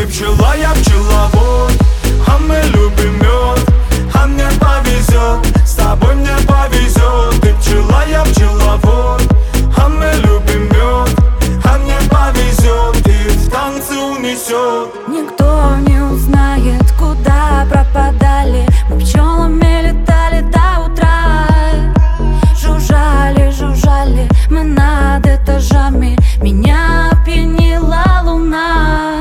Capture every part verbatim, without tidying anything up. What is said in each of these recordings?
пчела, я пчеловод, а мы любим мед, а мне повезет, с тобой мне повезет. Ты пчела, я пчеловод, а мы любим мед, а мне повезет, и в танцы унесет. Никто не узнает, куда пропадали мы пчелами, летали до утра. Жужжали, жужжали мы над этажами, меня опьянила луна.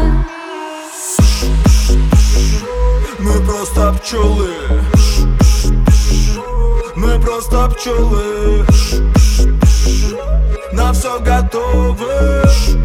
Мы просто пчелы, мы просто пчелы, на все готовы,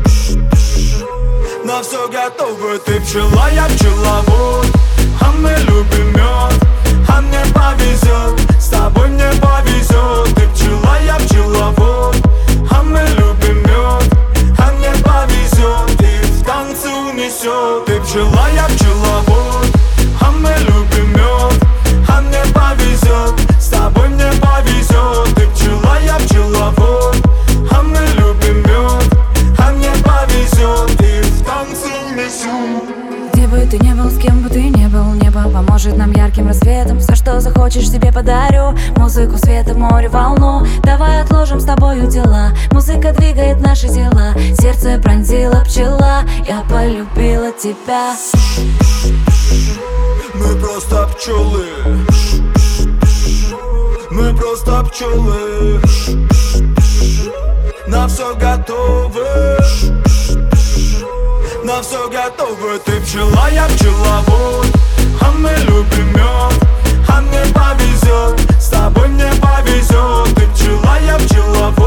на все готовы. Ты пчела, я пчеловод, а мы любим мед, а мне повезет, с тобой мне повезет. Ты пчела, я пчеловод, а мы любим мед, а мне повезет, и в танцы унесет. Ты пчела, я пчеловод, а мы любим мед, а мне повезет, с тобой мне повезет. Ты пчела, я пчеловод, а мы любим мед, а мне повезет, и в танцы унесет. Где бы ты не был, с кем бы ты не был, небо поможет нам ярким рассветом. Все, что захочешь, себе подарю. Музыку, света, море, волну. Давай отложим с тобою дела. Музыка двигает наши тела. Сердце пронзила пчела, я полюбила тебя. Мы просто пчелы, мы просто пчелы, на все готовы, на все готовы. Ты пчела, я пчеловод, а мы любим мед, а мне повезет, с тобой мне повезет. Ты пчела, я пчеловод,